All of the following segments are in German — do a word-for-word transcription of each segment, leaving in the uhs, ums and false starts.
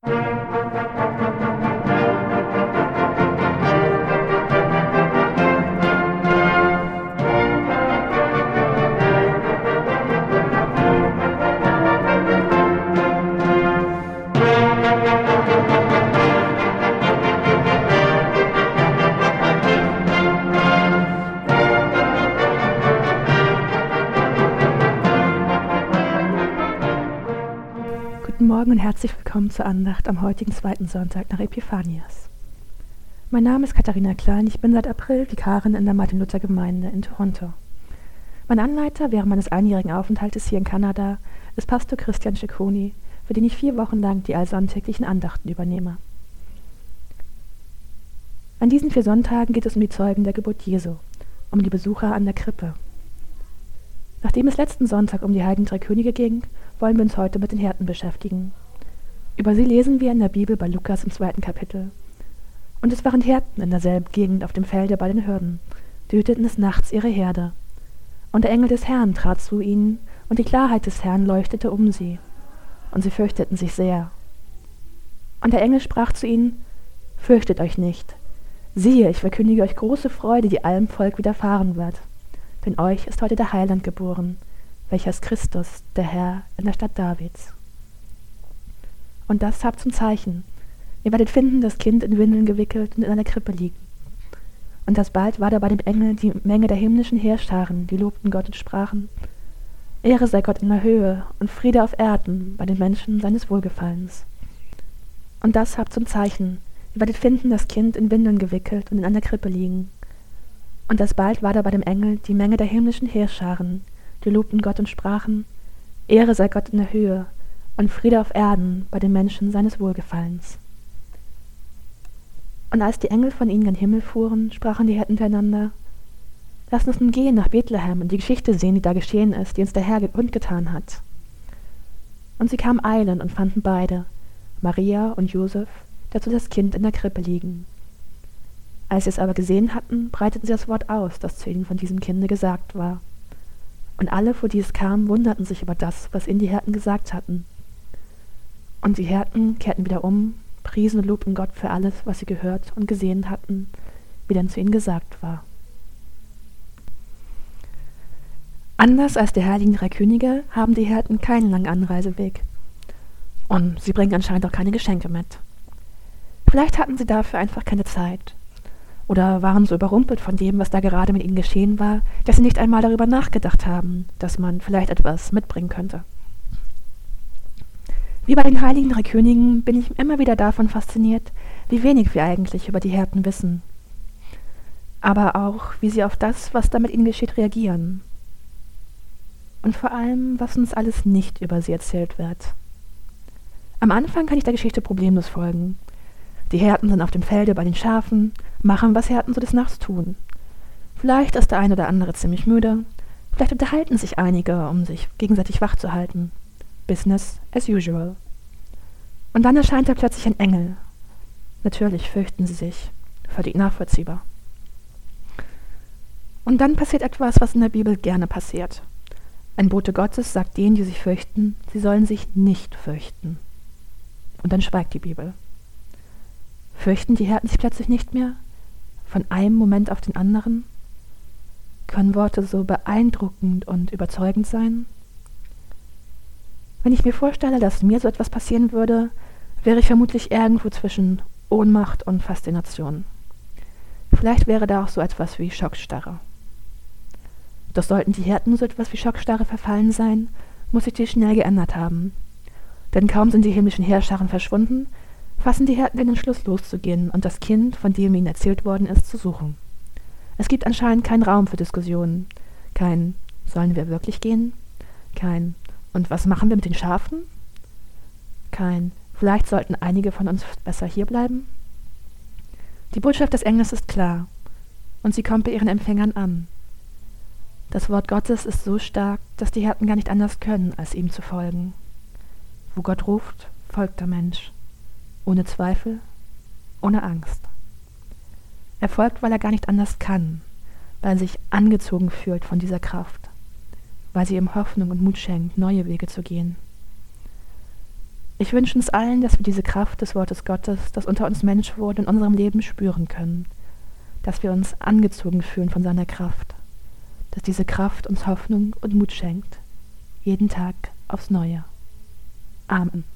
Guten Morgen und herzlich willkommen zur Andacht am heutigen zweiten Sonntag nach Epiphanias. Mein Name ist Katharina Klein, ich bin seit April Vikarin in der Martin-Luther-Gemeinde in Toronto. Mein Anleiter während meines einjährigen Aufenthaltes hier in Kanada ist Pastor Christian Cicconi, für den ich vier Wochen lang die allsonntäglichen Andachten übernehme. An diesen vier Sonntagen geht es um die Zeugen der Geburt Jesu, um die Besucher an der Krippe. Nachdem es letzten Sonntag um die heiligen drei Könige ging, wollen wir uns heute mit den Hirten beschäftigen. Über sie lesen wir in der Bibel bei Lukas im zweiten Kapitel. Und es waren Hirten in derselben Gegend auf dem Felde bei den Hürden, die hüteten des Nachts ihre Herde. Und der Engel des Herrn trat zu ihnen, und die Klarheit des Herrn leuchtete um sie. Und sie fürchteten sich sehr. Und der Engel sprach zu ihnen: Fürchtet euch nicht. Siehe, ich verkündige euch große Freude, die allem Volk widerfahren wird. Denn euch ist heute der Heiland geboren, welcher ist Christus, der Herr, in der Stadt Davids. Und das habt zum Zeichen: Ihr werdet finden, das Kind in Windeln gewickelt und in einer Krippe liegen. Und alsbald war da bei dem Engel die Menge der himmlischen Heerscharen, die lobten Gott und sprachen: Ehre sei Gott in der Höhe und Friede auf Erden bei den Menschen seines Wohlgefallens. Und das habt zum Zeichen: Ihr werdet finden, das Kind in Windeln gewickelt und in einer Krippe liegen. Und alsbald war da bei dem Engel die Menge der himmlischen Heerscharen, die lobten Gott und sprachen: Ehre sei Gott in der Höhe und Friede auf Erden bei den Menschen seines Wohlgefallens. Und als die Engel von ihnen gen Himmel fuhren, sprachen die Hirten untereinander: Lasst uns nun gehen nach Bethlehem und die Geschichte sehen, die da geschehen ist, die uns der Herr kundgetan hat. Und sie kamen eilend und fanden beide, Maria und Josef, dazu das Kind in der Krippe liegen. Als sie es aber gesehen hatten, breiteten sie das Wort aus, das zu ihnen von diesem Kinde gesagt war. Und alle, vor die es kam, wunderten sich über das, was ihnen die Hirten gesagt hatten. Und die Hirten kehrten wieder um, priesen und lobten Gott für alles, was sie gehört und gesehen hatten, wie denn zu ihnen gesagt war. Anders als die heiligen drei Könige haben die Hirten keinen langen Anreiseweg. Und sie bringen anscheinend auch keine Geschenke mit. Vielleicht hatten sie dafür einfach keine Zeit. Oder waren so überrumpelt von dem, was da gerade mit ihnen geschehen war, dass sie nicht einmal darüber nachgedacht haben, dass man vielleicht etwas mitbringen könnte. Wie bei den heiligen drei Königen bin ich immer wieder davon fasziniert, wie wenig wir eigentlich über die Hirten wissen. Aber auch, wie sie auf das, was da mit ihnen geschieht, reagieren. Und vor allem, was uns alles nicht über sie erzählt wird. Am Anfang kann ich der Geschichte problemlos folgen. Die Hirten sind auf dem Felde bei den Schafen, machen, was Hirten so des Nachts tun. Vielleicht ist der eine oder andere ziemlich müde, vielleicht unterhalten sich einige, um sich gegenseitig wach zu halten. Business as usual. Und dann erscheint da plötzlich ein Engel. Natürlich fürchten sie sich. Völlig nachvollziehbar. Und dann passiert etwas, was in der Bibel gerne passiert. Ein Bote Gottes sagt denen, die sich fürchten, sie sollen sich nicht fürchten. Und dann schweigt die Bibel. Fürchten die Hirten sich plötzlich nicht mehr? Von einem Moment auf den anderen? Können Worte so beeindruckend und überzeugend sein? Wenn ich mir vorstelle, dass mir so etwas passieren würde, wäre ich vermutlich irgendwo zwischen Ohnmacht und Faszination. Vielleicht wäre da auch so etwas wie Schockstarre. Doch sollten die Hirten so etwas wie Schockstarre verfallen sein, muss sich dies schnell geändert haben. Denn kaum sind die himmlischen Heerscharen verschwunden, fassen die Hirten den Entschluss, loszugehen und das Kind, von dem ihnen erzählt worden ist, zu suchen. Es gibt anscheinend keinen Raum für Diskussionen. Kein »Sollen wir wirklich gehen?« Kein »Und was machen wir mit den Schafen?« Kein »Vielleicht sollten einige von uns besser hierbleiben?« Die Botschaft des Engels ist klar, und sie kommt bei ihren Empfängern an. Das Wort Gottes ist so stark, dass die Hirten gar nicht anders können, als ihm zu folgen. Wo Gott ruft, folgt der Mensch. Ohne Zweifel, ohne Angst. Er folgt, weil er gar nicht anders kann, weil er sich angezogen fühlt von dieser Kraft, weil sie ihm Hoffnung und Mut schenkt, neue Wege zu gehen. Ich wünsche uns allen, dass wir diese Kraft des Wortes Gottes, das unter uns Mensch wurde, in unserem Leben spüren können, dass wir uns angezogen fühlen von seiner Kraft, dass diese Kraft uns Hoffnung und Mut schenkt, jeden Tag aufs Neue. Amen.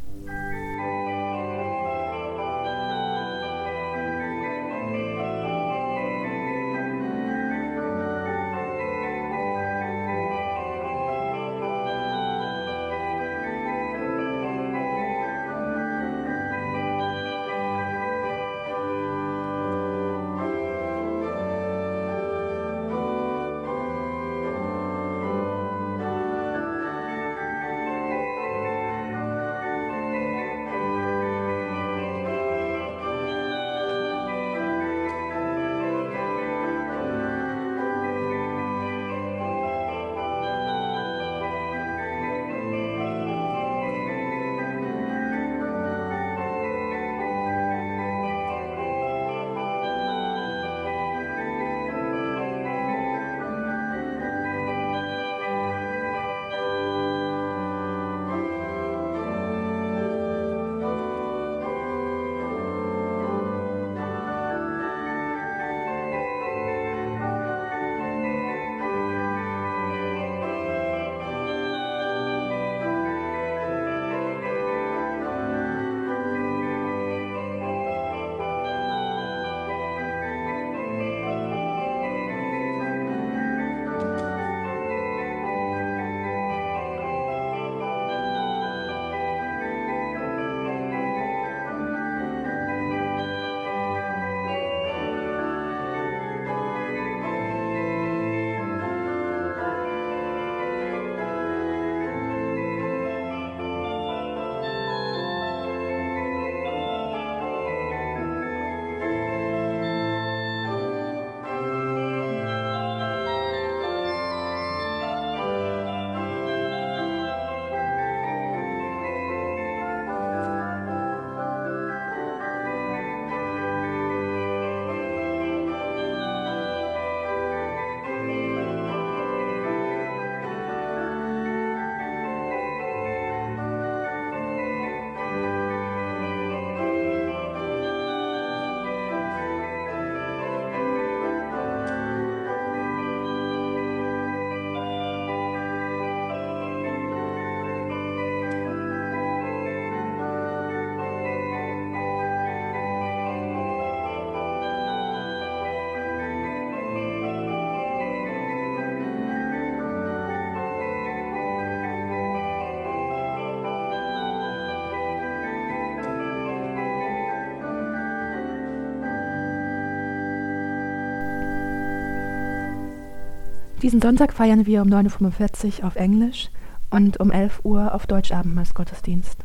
Diesen Sonntag feiern wir um neun Uhr fünfundvierzig auf Englisch und um elf Uhr auf Deutsch Abendmahlsgottesdienst.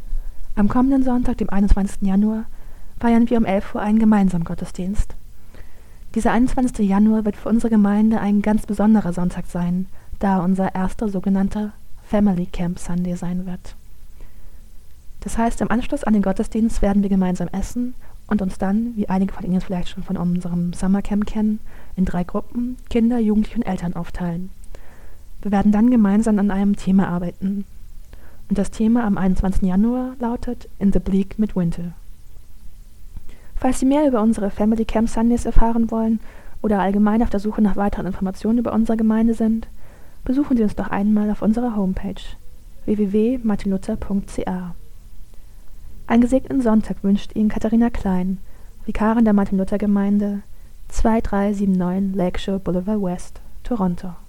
Am kommenden Sonntag, dem einundzwanzigsten Januar, feiern wir um elf Uhr einen gemeinsamen Gottesdienst. Dieser einundzwanzigste Januar wird für unsere Gemeinde ein ganz besonderer Sonntag sein, da unser erster sogenannter Family Camp Sunday sein wird. Das heißt, im Anschluss an den Gottesdienst werden wir gemeinsam essen und uns dann, wie einige von Ihnen es vielleicht schon von unserem Summercamp kennen, in drei Gruppen, Kinder, Jugendliche und Eltern aufteilen. Wir werden dann gemeinsam an einem Thema arbeiten. Und das Thema am einundzwanzigsten Januar lautet In the Bleak Midwinter. Falls Sie mehr über unsere Family Camp Sundays erfahren wollen oder allgemein auf der Suche nach weiteren Informationen über unsere Gemeinde sind, besuchen Sie uns doch einmal auf unserer Homepage w w w punkt martin luther punkt c a. Einen gesegneten Sonntag wünscht Ihnen Katharina Klein, Vikarin der Martin-Luther-Gemeinde, zwei drei sieben neun Lakeshore Boulevard West, Toronto.